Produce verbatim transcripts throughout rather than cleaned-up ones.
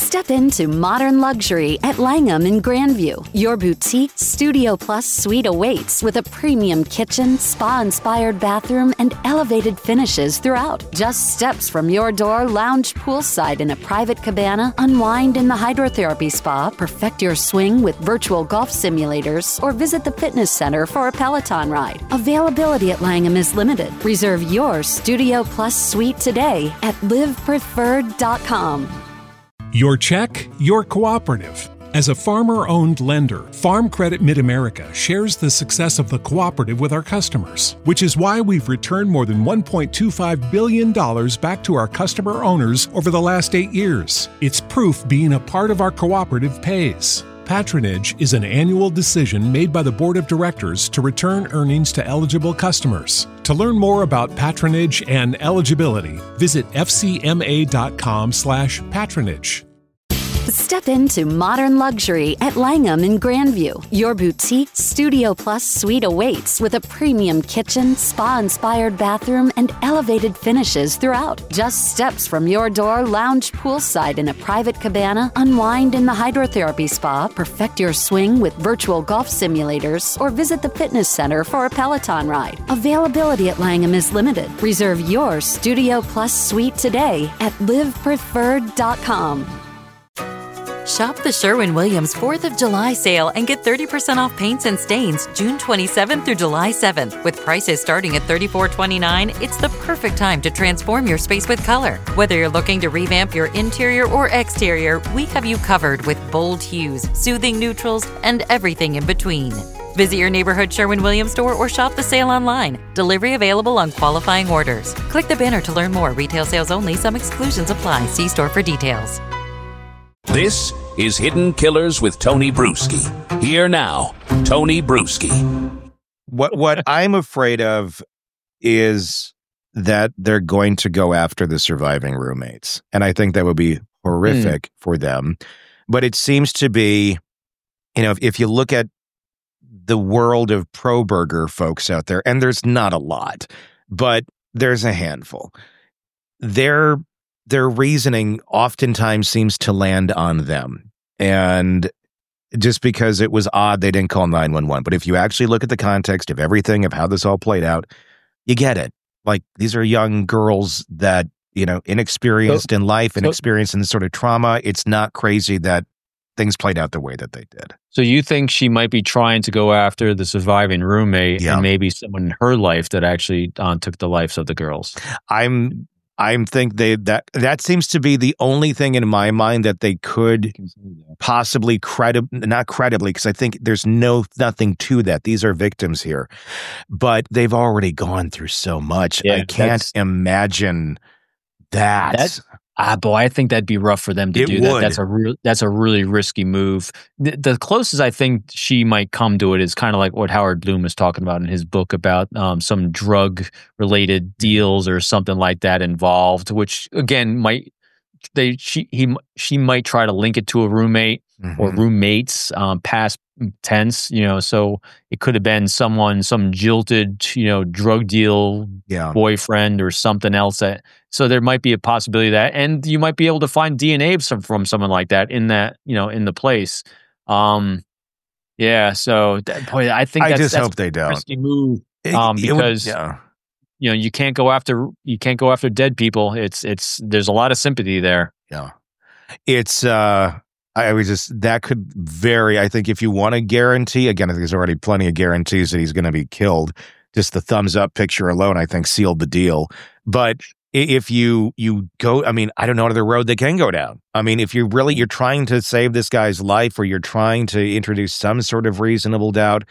Step into modern luxury at Langham in Grandview. Your boutique Studio Plus suite awaits with a premium kitchen, spa-inspired bathroom, and elevated finishes throughout. Just steps from your door, lounge poolside in a private cabana, unwind in the hydrotherapy spa, perfect your swing with virtual golf simulators, or visit the fitness center for a Peloton ride. Availability at Langham is limited. Reserve your Studio Plus suite today at live preferred dot com. Your check, your cooperative. As a farmer-owned lender, Farm Credit Mid-America shares the success of the cooperative with our customers, which is why we've returned more than one point two five billion dollars back to our customer owners over the last eight years. It's proof being a part of our cooperative pays. Patronage is an annual decision made by the Board of Directors to return earnings to eligible customers. To learn more about patronage and eligibility, visit f c m a dot com slash patronage. Step into modern luxury at Langham in Grandview. Your boutique Studio Plus suite awaits with a premium kitchen, spa-inspired bathroom, and elevated finishes throughout. Just steps from your door, lounge poolside in a private cabana, unwind in the hydrotherapy spa, perfect your swing with virtual golf simulators, or visit the fitness center for a Peloton ride. Availability at Langham is limited. Reserve your Studio Plus suite today at live preferred dot com. Shop the Sherwin-Williams fourth of July sale and get thirty percent off paints and stains June twenty-seventh through July seventh. With prices starting at thirty-four twenty-nine, it's the perfect time to transform your space with color. Whether you're looking to revamp your interior or exterior, we have you covered with bold hues, soothing neutrals, and everything in between. Visit your neighborhood Sherwin-Williams store or shop the sale online. Delivery available on qualifying orders. Click the banner to learn more. Retail sales only. Some exclusions apply. See store for details. This is Hidden Killers with Tony Bruschi. Here now, Tony Bruschi. What what I'm afraid of is that they're going to go after the surviving roommates. And I think that would be horrific mm. for them. But it seems to be, you know, if, if you look at the world of pro-burger folks out there, and there's not a lot, but there's a handful, they're their reasoning oftentimes seems to land on them. And just because it was odd they didn't call nine one one. But if you actually look at the context of everything, of how this all played out, you get it. Like, these are young girls that, you know, inexperienced so, in life and so, experienced in this sort of trauma. It's not crazy that things played out the way that they did. So you think she might be trying to go after the surviving roommate yeah. and maybe someone in her life that actually uh, took the lives of the girls? I'm... I think they that that seems to be the only thing in my mind that they could possibly credib not credibly, because I think there's no nothing to that. These are victims here, but they've already gone through so much. Yeah, I can't imagine that. That's, ah, boy, I think that'd be rough for them to it do would. that. That's a real, that's a really risky move. The, the closest I think she might come to it is kind of like what Howard Bloom is talking about in his book about um, some drug-related deals or something like that involved, which again might they she he she might try to link it to a roommate mm-hmm. or roommates, um, past tense, you know. So it could have been someone, some jilted, you know, drug deal yeah. boyfriend or something else. That so there might be a possibility of that, and you might be able to find D N A from, from someone like that in that, you know, in the place. Um, yeah. So that, boy, I think I that's, just that's hope they don't. A risky move, um, it, it because would, yeah. you know you can't go after you can't go after dead people. It's it's there's a lot of sympathy there. Yeah, it's. uh I was just, that could vary. I think if you want to guarantee, again, I think there's already plenty of guarantees that he's going to be killed. Just the thumbs up picture alone, I think, sealed the deal. But if you you go, I mean, I don't know another road they can go down. I mean, if you really, you're trying to save this guy's life, or you're trying to introduce some sort of reasonable doubt,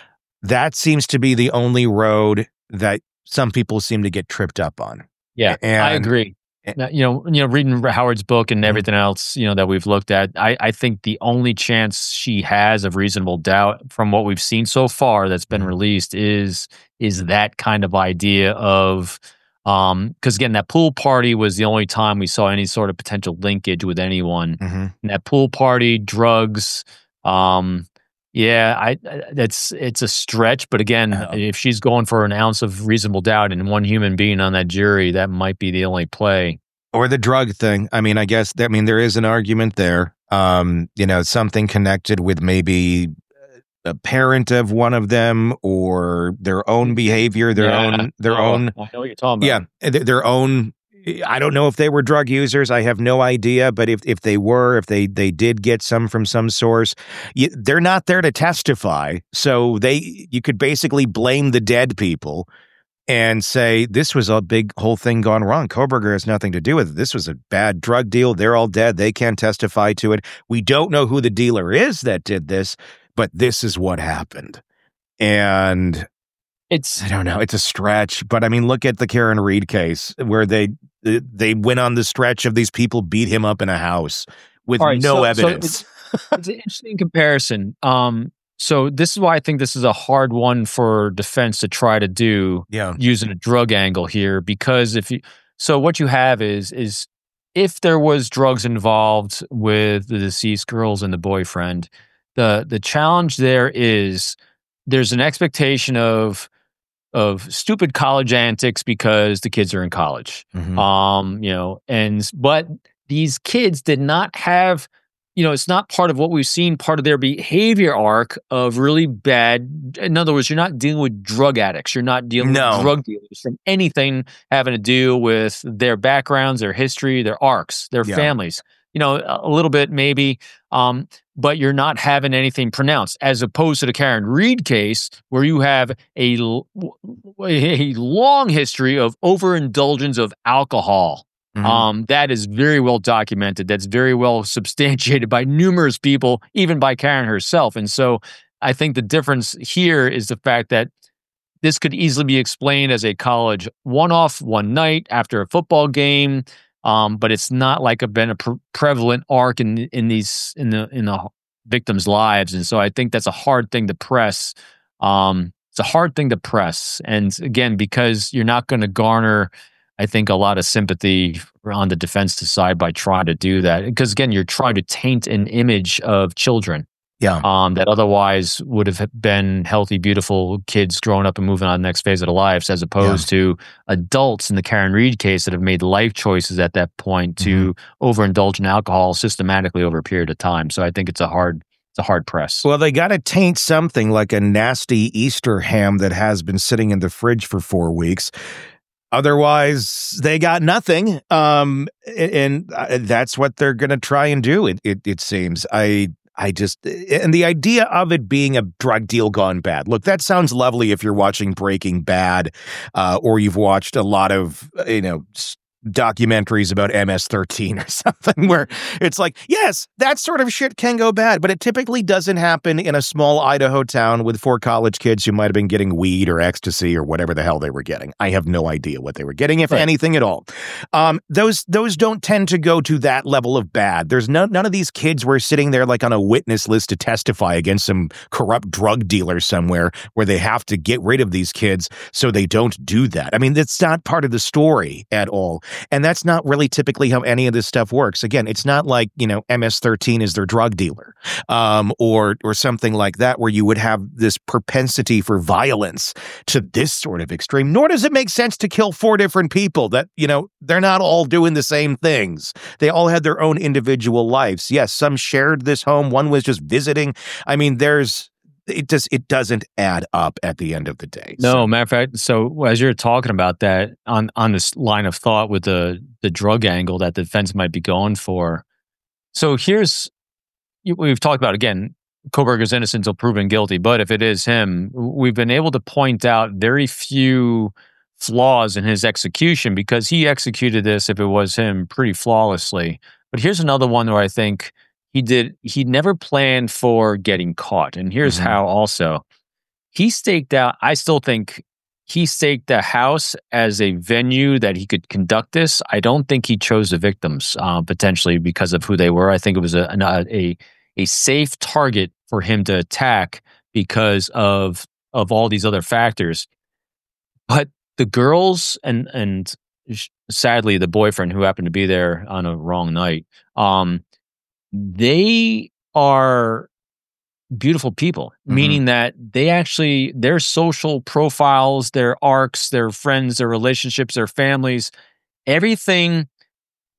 that seems to be the only road that some people seem to get tripped up on. Yeah, and, I agree. You know, you know, reading Howard's book and everything else, you know, that we've looked at, I, I think the only chance she has of reasonable doubt from what we've seen so far that's been released is is that kind of idea of, um, because again, that pool party was the only time we saw any sort of potential linkage with anyone. Mm-hmm. And that pool party, drugs, um, yeah, I, I that's it's a stretch, but again, oh. if she's going for an ounce of reasonable doubt and one human being on that jury, that might be the only play. Or the drug thing. I mean, I guess, I mean, there is an argument there. Um, you know, something connected with maybe a parent of one of them or their own behavior, their Yeah. own, their Oh, own, I know what you're talking about. yeah, their, their own. I don't know if they were drug users. I have no idea. But if, if they were, if they, they did get some from some source, you, they're not there to testify. So they, you could basically blame the dead people and say, this was a big whole thing gone wrong. Kohberger has nothing to do with it. This was a bad drug deal. They're all dead. They can't testify to it. We don't know who the dealer is that did this, but this is what happened. And It's I don't know. It's a stretch. But I mean, look at the Karen Reed case where they they went on the stretch of these people beat him up in a house with all right, no so- so evidence. it's, it's an interesting comparison. Um, so this is why I think this is a hard one for defense to try to do yeah. using a drug angle here, because if you so what you have is is if there was drugs involved with the deceased girls and the boyfriend, the the challenge there is there's an expectation of of stupid college antics because the kids are in college. Mhm. Um, you know, and but these kids did not have, you know, it's not part of what we've seen, part of their behavior arc of really bad. In other words, you're not dealing with drug addicts. You're not dealing No. with drug dealers from anything having to do with their backgrounds, their history, their arcs, their Yeah. families. You know, a a little bit maybe, um, but you're not having anything pronounced, as opposed to the Karen Reed case, where you have a, l- a long history of overindulgence of alcohol. Mhm. Um, that is very well documented. That's very well substantiated by numerous people, even by Karen herself. And so I think the difference here is the fact that this could easily be explained as a college one-off, one night after a football game. Um, but it's not like a been a pre- prevalent arc in in these in the in the victims' lives. And so I think that's a hard thing to press. Um, it's a hard thing to press. And again, because you're not going to garner, I think, a lot of sympathy on the defense side by trying to do that. Because again, you're trying to taint an image of children Yeah. um, that otherwise would have been healthy, beautiful kids growing up and moving on to the next phase of their lives, as opposed to adults in the Karen Reed case that have made life choices at that point to overindulge in alcohol systematically over a period of time. So I think it's a hard, it's a hard press. Well, they got to taint something like a nasty Easter ham that has been sitting in the fridge for four weeks. Otherwise, they got nothing. Um, and uh, that's what they're going to try and do. It, it it seems. I I just and the idea of it being a drug deal gone bad. Look, that sounds lovely if you're watching Breaking Bad, uh, or you've watched a lot of you know. documentaries about M S thirteen or something where it's like, yes, that sort of shit can go bad, but it typically doesn't happen in a small Idaho town with four college kids who might have been getting weed or ecstasy or whatever the hell they were getting. I have no idea what they were getting, if Right. anything at all. Um, those those don't tend to go to that level of bad. There's no, none of these kids were sitting there like on a witness list to testify against some corrupt drug dealer somewhere where they have to get rid of these kids so they don't do that. I mean, that's not part of the story at all. And that's not really typically how any of this stuff works. Again, it's not like, you know, M S thirteen is their drug dealer, um, or or something like that, where you would have this propensity for violence to this sort of extreme. Nor does it make sense to kill four different people that, you know, they're not all doing the same things. They all had their own individual lives. Yes, some shared this home. One was just visiting. I mean, there's it just it doesn't add up at the end of the day. No, So- matter of fact, so as you're talking about that on, on this line of thought with the, the drug angle that the defense might be going for. So here's, you- we've talked about, again, Kohberger's innocent until proven guilty, but if it is him, we've been able to point out very few flaws in his execution, because he executed this, if it was him, pretty flawlessly. But here's another one where I think he did, he never planned for getting caught. And here's Mhm. how also. He staked out, I still think he staked the house as a venue that he could conduct this. I don't think he chose the victims uh, potentially because of who they were. I think it was a, an- a a safe target for him to attack because of of all these other factors. But the girls and and sh- sadly the boyfriend who happened to be there on a wrong night, um, they are beautiful people, Mhm. meaning that they actually, their social profiles, their arcs, their friends, their relationships, their families, everything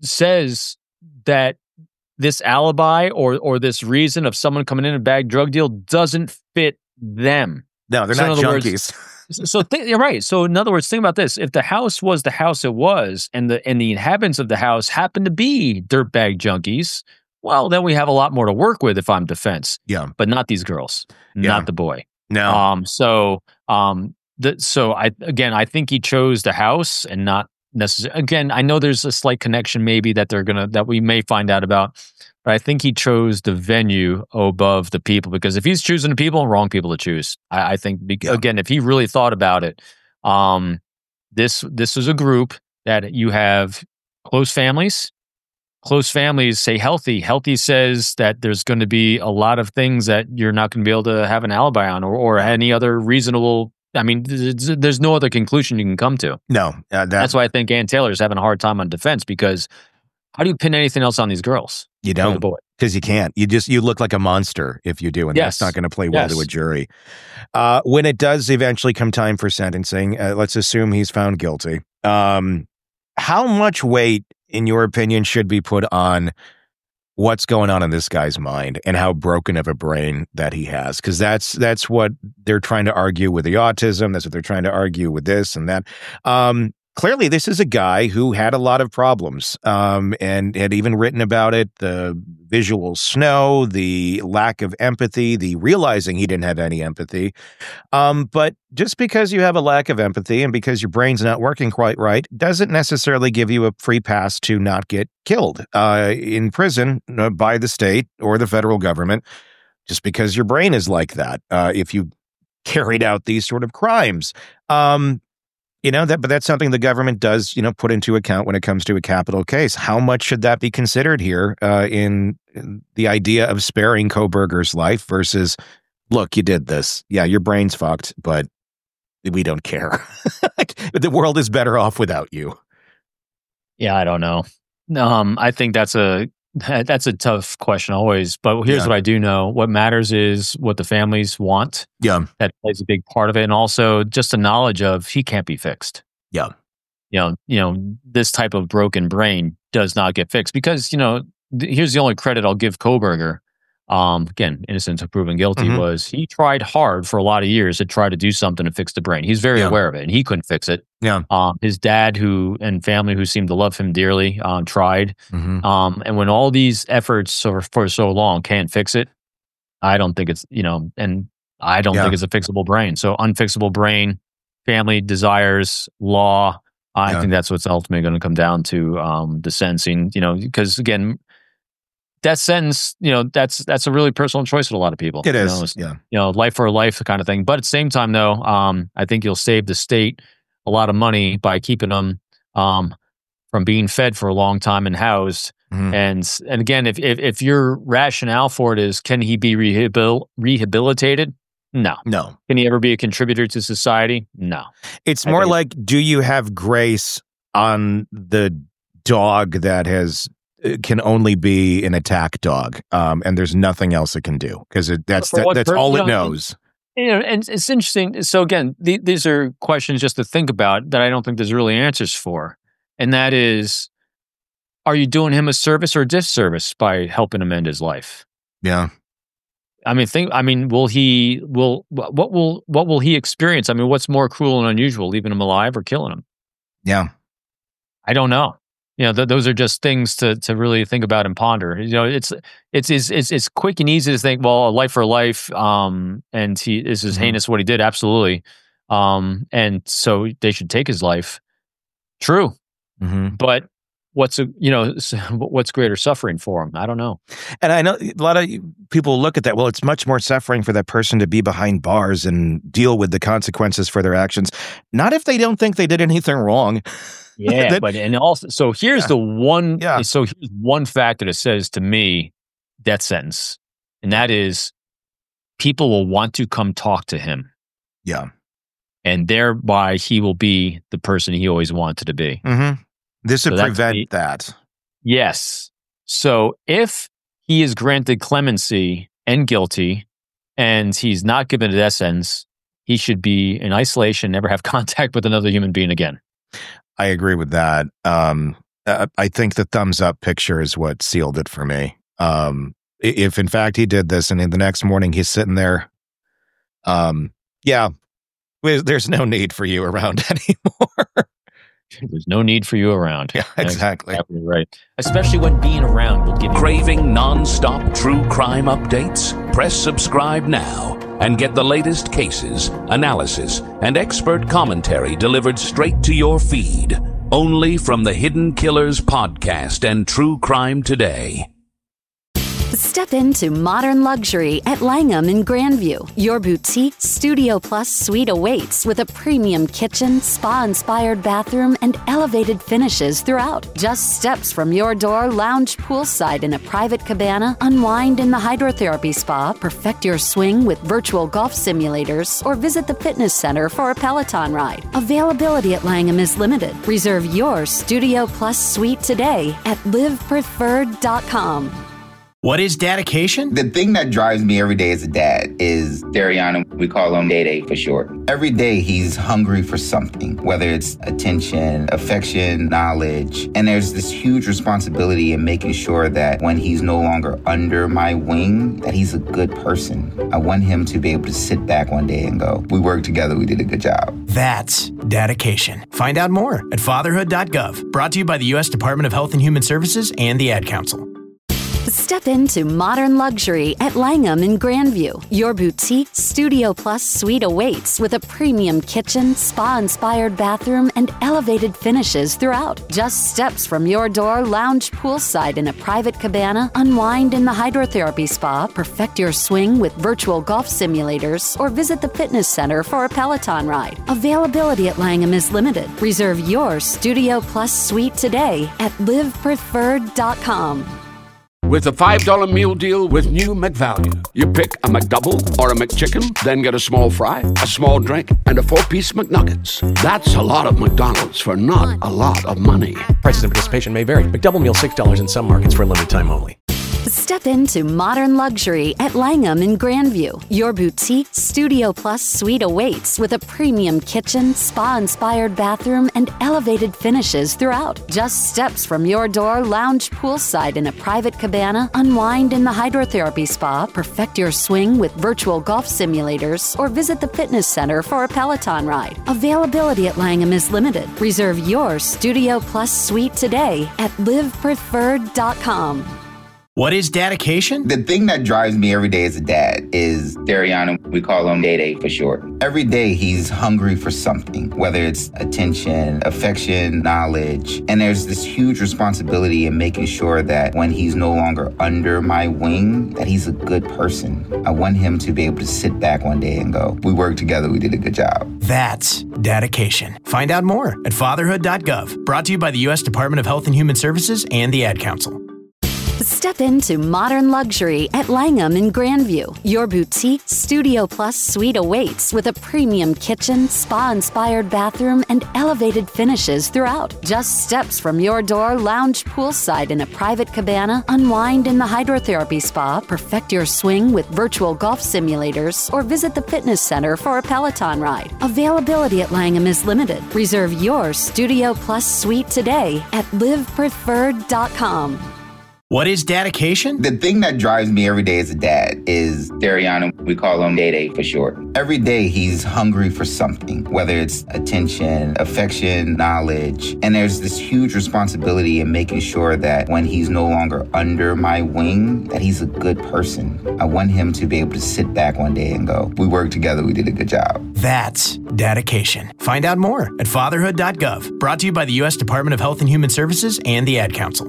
says that this alibi or or this reason of someone coming in and bag drug deal doesn't fit them. No, they're So in not other junkies. words- So th- you're right. So in other words, think about this: if the house was the house it was, and the and the inhabitants of the house happen to be dirtbag junkies, well, then we have a lot more to work with if I'm defense. Yeah. But not these girls, Yeah. not the boy. No. Um. So um. The, so I again, I think he chose the house and not necessarily. Again, I know there's a slight connection maybe that they're gonna that we may find out about, but I think he chose the venue above the people, because if he's choosing the people, wrong people to choose. I, I think be, Yeah. again, if he really thought about it, um, this this is a group that you have close families. Close families say healthy. Healthy says that there's going to be a lot of things that you're not going to be able to have an alibi on, or, or any other reasonable. I mean, there's, there's no other conclusion you can come to. No. Uh, that, That's why I think Ann Taylor is having a hard time on defense, because how do you pin anything else on these girls? you Or the don't. boy? Because you can't. You just you look like a monster if you do, and Yes. that's not going to play well Yes. to a jury. Uh, when it does eventually come time for sentencing, uh, let's assume he's found guilty. Um, how much weight, in your opinion, should be put on what's going on in this guy's mind and how broken of a brain that he has? Because that's that's what they're trying to argue with the autism. That's what they're trying to argue with this and that. Um, Clearly, this is a guy who had a lot of problems, um, and had even written about it, the visual snow, the lack of empathy, the realizing he didn't have any empathy. Um, but just because you have a lack of empathy and because your brain's not working quite right doesn't necessarily give you a free pass to not get killed uh, in prison uh, by the state or the federal government, just because your brain is like that uh, if you carried out these sort of crimes. Um You know, that, but that's something the government does, you know, put into account when it comes to a capital case. How much should that be considered here uh, in, in the idea of sparing Kohberger's life versus, look, you did this. Yeah, your brain's fucked, but we don't care. The world is better off without you. Yeah, I don't know. Um, I think that's a that's a tough question always. But here's Yeah. what I do know: what matters is what the families want. Yeah. That plays a big part of it, and also just the knowledge of he can't be fixed. Yeah. You know, you know, this type of broken brain does not get fixed, because you know, th- here's the only credit I'll give Kohberger. Um, again, innocent until proven guilty, Mhm. was he tried hard for a lot of years to try to do something to fix the brain. He's very Yeah. aware of it, and he couldn't fix it. Yeah. Um, his dad, who and family who seemed to love him dearly, um, tried. Mhm. Um, and when all these efforts for, for so long can't fix it, I don't think it's, you know, and I don't Yeah. think it's a fixable brain. So unfixable brain, family desires, law. I Yeah. think that's what's ultimately going to come down to um, the sentencing. You know, because again, that sentence, you know, that's that's a really personal choice with a lot of people. It you is. know, it's- Yeah. you know, life for a life kind of thing. But at the same time, though, um, I think you'll save the state a lot of money by keeping them um, from being fed for a long time and housed. Mhm. And and again, if, if if your rationale for it is, can he be rehabil- rehabilitated? No. No. Can he ever be a contributor to society? No. It's I more think- like, do you have grace on the dog that has uh, can only be an attack dog, um, and there's nothing else it can do because that's For that, what that's pur- all you it know, knows. You know, and it's interesting. So again, the, these are questions just to think about that I don't think there's really answers for. And that is, are you doing him a service or a disservice by helping him end his life? Yeah. I mean, think. I mean, will he? Will what will what will he experience? I mean, what's more cruel and unusual, leaving him alive or killing him? Yeah. I don't know. You know, th- those are just things to to really think about and ponder. You know, it's it's it's it's, it's quick and easy to think, well, a life for life, um, and he this is Mhm. heinous what he did, absolutely, um, and so they should take his life. True, Mm-hmm. but what's a you know s- what's greater suffering for him? I don't know. And I know a lot of people look at that. Well, it's much more suffering for that person to be behind bars and deal with the consequences for their actions. Not if they don't think they did anything wrong. Yeah, That- but and also, so here's Yeah. the one. Yeah. So here's one factor that says to me, death sentence, and that is, people will want to come talk to him, Yeah. and thereby he will be the person he always wanted to be. Mm-hmm. This So would that's prevent the- that. Yes. So if he is granted clemency and guilty, and he's not given a death sentence, he should be in isolation, never have contact with another human being again. I agree with that. Um, uh, I think the thumbs up picture is what sealed it for me. Um, if in fact he did this and in the next morning he's sitting there, um, yeah, there's no need for you around anymore. There's no need for you around. Yeah, exactly. That's exactly right. Especially when being around will give you... Craving non-stop true crime updates? Press subscribe now and get the latest cases, analysis, and expert commentary delivered straight to your feed. Only from the Hidden Killers podcast and True Crime Today. Step into modern luxury at Langham in Grandview. Your boutique Studio Plus suite awaits with a premium kitchen, spa-inspired bathroom, and elevated finishes throughout. Just steps from your door, lounge poolside in a private cabana, unwind in the hydrotherapy spa, perfect your swing with virtual golf simulators, or visit the fitness center for a Peloton ride. Availability at Langham is limited. Reserve your Studio Plus suite today at live preferred dot com. What is dedication? The thing that drives me every day as a dad is Dariana. We call him Day Day for short. Every day he's hungry for something, whether it's attention, affection, knowledge. And there's this huge responsibility in making sure that when he's no longer under my wing, that he's a good person. I want him to be able to sit back one day and go, we worked together, we did a good job. That's dedication. Find out more at fatherhood dot gov. Brought to you by the U S Department of Health and Human Services and the Ad Council. Step into modern luxury at Langham in Grandview. Your boutique Studio Plus suite awaits with a premium kitchen, spa-inspired bathroom, and elevated finishes throughout. Just steps from your door, lounge poolside in a private cabana, unwind in the hydrotherapy spa, perfect your swing with virtual golf simulators, or visit the fitness center for a Peloton ride. Availability at Langham is limited. Reserve your Studio Plus suite today at live preferred dot com. With a five dollar meal deal with new McValue. You pick a McDouble or a McChicken, then get a small fry, a small drink, and a four-piece McNuggets. That's a lot of McDonald's for not a lot of money. Prices and participation may vary. McDouble meal six dollars in some markets for a limited time only. Step into modern luxury at Langham in Grandview. Your boutique Studio Plus suite awaits with a premium kitchen, spa-inspired bathroom, and elevated finishes throughout. Just steps from your door, lounge poolside in a private cabana, unwind in the hydrotherapy spa, perfect your swing with virtual golf simulators, or visit the fitness center for a Peloton ride. Availability at Langham is limited. Reserve your Studio Plus suite today at live preferred dot com. What is dedication? The thing that drives me every day as a dad is Dariana. We call him Day Day for short. Every day he's hungry for something, whether it's attention, affection, knowledge. And there's this huge responsibility in making sure that when he's no longer under my wing, that he's a good person. I want him to be able to sit back one day and go, we worked together, we did a good job. That's dedication. Find out more at fatherhood dot gov. Brought to you by the U S Department of Health and Human Services and the Ad Council. Step into modern luxury at Langham in Grandview. Your boutique Studio Plus suite awaits with a premium kitchen, spa-inspired bathroom, and elevated finishes throughout. Just steps from your door, lounge poolside in a private cabana, unwind in the hydrotherapy spa, perfect your swing with virtual golf simulators, or visit the fitness center for a Peloton ride. Availability at Langham is limited. Reserve your Studio Plus suite today at live preferred dot com. What is dedication? The thing that drives me every day as a dad is Dariana. We call him Day Day for short. Every day he's hungry for something, whether it's attention, affection, knowledge. And there's this huge responsibility in making sure that when he's no longer under my wing, that he's a good person. I want him to be able to sit back one day and go, we worked together, we did a good job. That's dedication. Find out more at fatherhood dot gov. Brought to you by the U S Department of Health and Human Services and the Ad Council.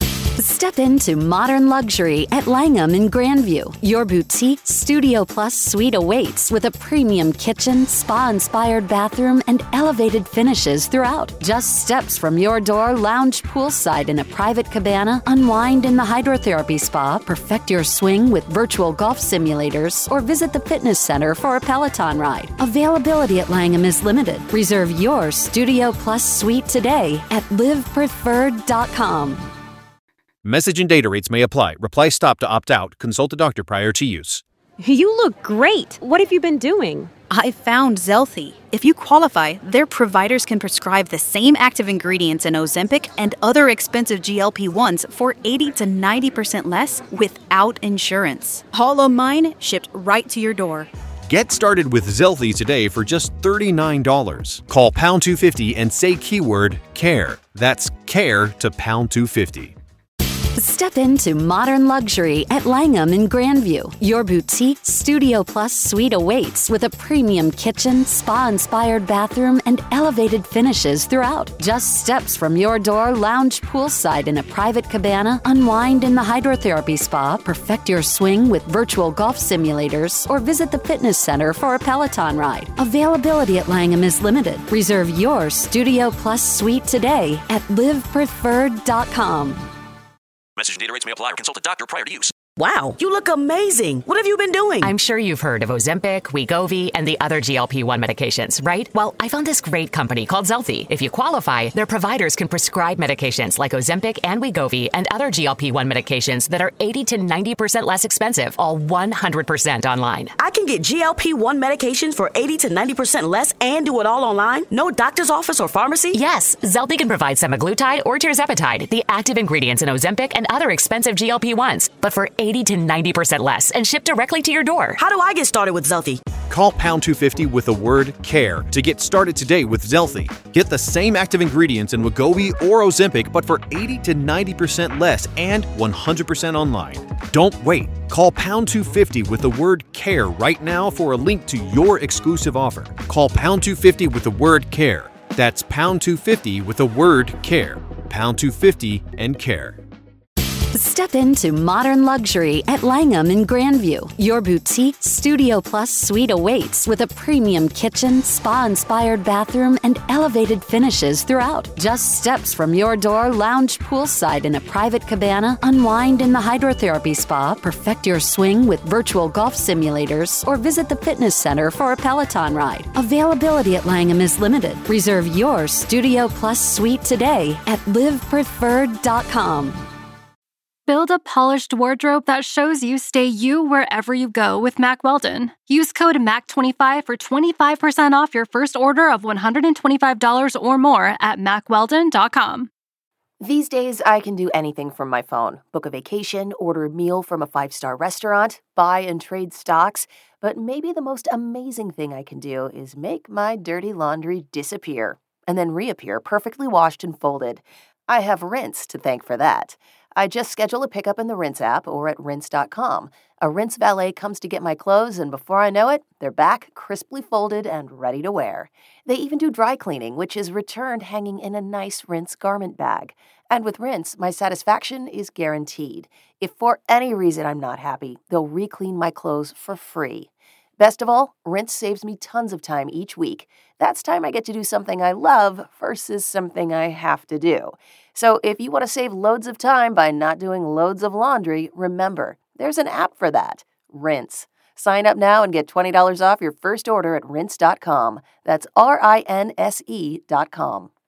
Step into modern luxury at Langham in Grandview. Your boutique Studio Plus suite awaits with a premium kitchen, spa-inspired bathroom, and elevated finishes throughout. Just steps from your door, lounge poolside in a private cabana, unwind in the hydrotherapy spa, perfect your swing with virtual golf simulators, or visit the fitness center for a Peloton ride. Availability at Langham is limited. Reserve your Studio Plus suite today at live preferred dot com. Message and data rates may apply. Reply stop to opt out. Consult a doctor prior to use. You look great. What have you been doing? I found Zelthy. If you qualify, their providers can prescribe the same active ingredients in Ozempic and other expensive G L P ones for eighty to ninety percent less without insurance. All of mine shipped right to your door. Get started with Zelthy today for just thirty-nine dollars. Call pound two fifty and say keyword CARE. That's CARE to pound two fifty. Step into modern luxury at Langham in Grandview. Your boutique Studio Plus suite awaits with a premium kitchen, spa-inspired bathroom, and elevated finishes throughout. Just steps from your door, lounge poolside in a private cabana, unwind in the hydrotherapy spa, perfect your swing with virtual golf simulators, or visit the fitness center for a Peloton ride. Availability at Langham is limited. Reserve your Studio Plus suite today at live preferred dot com. Message and data rates may apply or consult a doctor prior to use. Wow, you look amazing. What have you been doing? I'm sure you've heard of Ozempic, Wegovy, and the other G L P one medications, right? Well, I found this great company called Zelthy. If you qualify, their providers can prescribe medications like Ozempic and Wegovy and other G L P one medications that are eighty to ninety percent less expensive, all one hundred percent online. I can get G L P one medications for eighty to ninety percent less and do it all online? No doctor's office or pharmacy? Yes, Zelthy can provide semaglutide or tirzepatide, the active ingredients in Ozempic and other expensive G L P ones, but for eighty to ninety percent less and shipped directly to your door. How do I get started with Zelthy? Call pound two fifty with the word CARE to get started today with Zelthy. Get the same active ingredients in Wegovy or Ozempic, but for eighty to ninety percent less and one hundred percent online. Don't wait. Call pound two fifty with the word CARE right now for a link to your exclusive offer. Call pound two fifty with the word CARE. That's pound two fifty with the word CARE. pound two fifty and CARE. Step into modern luxury at Langham in Grandview. Your boutique Studio Plus suite awaits with a premium kitchen, spa-inspired bathroom, and elevated finishes throughout. Just steps from your door, lounge poolside in a private cabana, unwind in the hydrotherapy spa, perfect your swing with virtual golf simulators, or visit the fitness center for a Peloton ride. Availability at Langham is limited. Reserve your Studio Plus suite today at live preferred dot com. Build a polished wardrobe that shows you stay you wherever you go with Mack Weldon. Use code M A C twenty-five for twenty-five percent off your first order of one hundred twenty-five dollars or more at mack weldon dot com. These days, I can do anything from my phone. Book a vacation, order a meal from a five-star restaurant, buy and trade stocks. But maybe the most amazing thing I can do is make my dirty laundry disappear and then reappear perfectly washed and folded. I have Rinse to thank for that. I just schedule a pickup in the Rinse app or at rinse dot com. A Rinse valet comes to get my clothes, and before I know it, they're back, crisply folded and ready to wear. They even do dry cleaning, which is returned hanging in a nice Rinse garment bag. And with Rinse, my satisfaction is guaranteed. If for any reason I'm not happy, they'll re-clean my clothes for free. Best of all, Rinse saves me tons of time each week. That's time I get to do something I love versus something I have to do. So if you want to save loads of time by not doing loads of laundry, remember, there's an app for that, Rinse. Sign up now and get twenty dollars off your first order at rinse dot com. That's R I N S E dot com.